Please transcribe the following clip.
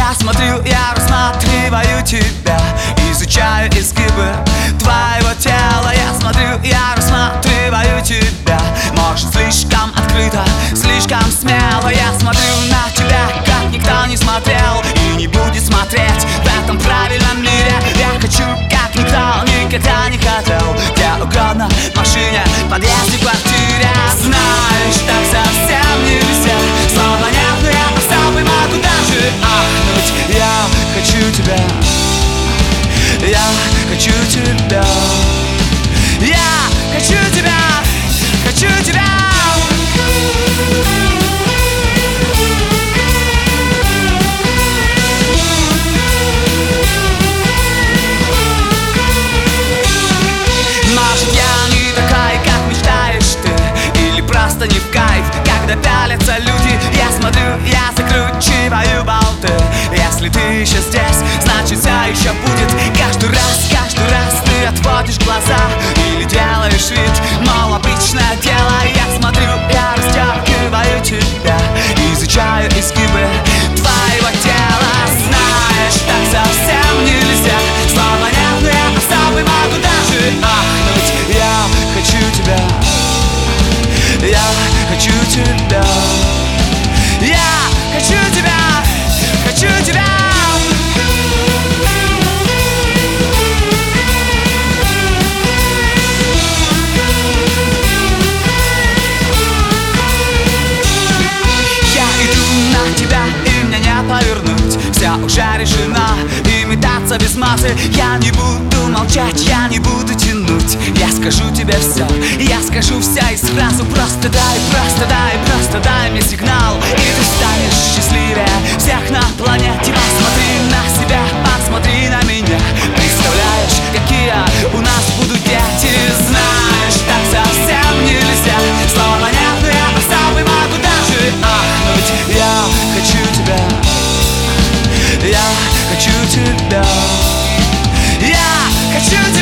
Я смотрю, я рассматриваю тебя, изучаю изгибы твоего тела. Я смотрю, я рассматриваю тебя, может, слишком открыто, слишком смело. Я смотрю на тебя, как никто не смотрел и не будет смотреть в этом правильном мире. Я хочу, как никто никогда не хотел, где угодно, в машине, в подъезде, в квартире. Знаешь, так совсем нельзя, словно нет, но я остался, могу даже ахнуть. Я хочу тебя, я хочу тебя, я хочу тебя, хочу тебя. Может, я не такая, как мечтаешь ты, или просто не в кайф, когда пялятся люди. Я смотрю, я закручиваю болты. Если ты еще здесь, значит все еще будет. Каждый раз ты отводишь глаза или делаешь вид, мол, обычное дело. Я смотрю, я растягиваю тебя, изучаю изгибы твоего тела. Знаешь, так совсем нельзя, словно нет, но я особый, могу даже ахнуть. Я хочу тебя, я хочу тебя, я хочу тебя, хочу тебя. Я иду на тебя, и мне не повернуть. Все уже решено, и метаться без массы. Я не буду молчать, я не буду тянуть. Я скажу тебе все, я скажу все и сразу. Просто дай мне сигнал, и ты станешь счастливее всех на планете. Посмотри на себя, посмотри на меня. Представляешь, какие у нас будут дети. Знаешь, так совсем нельзя, словно нет, но я особый, могу даже ахнуть. Я хочу тебя, я хочу тебя, я хочу тебя.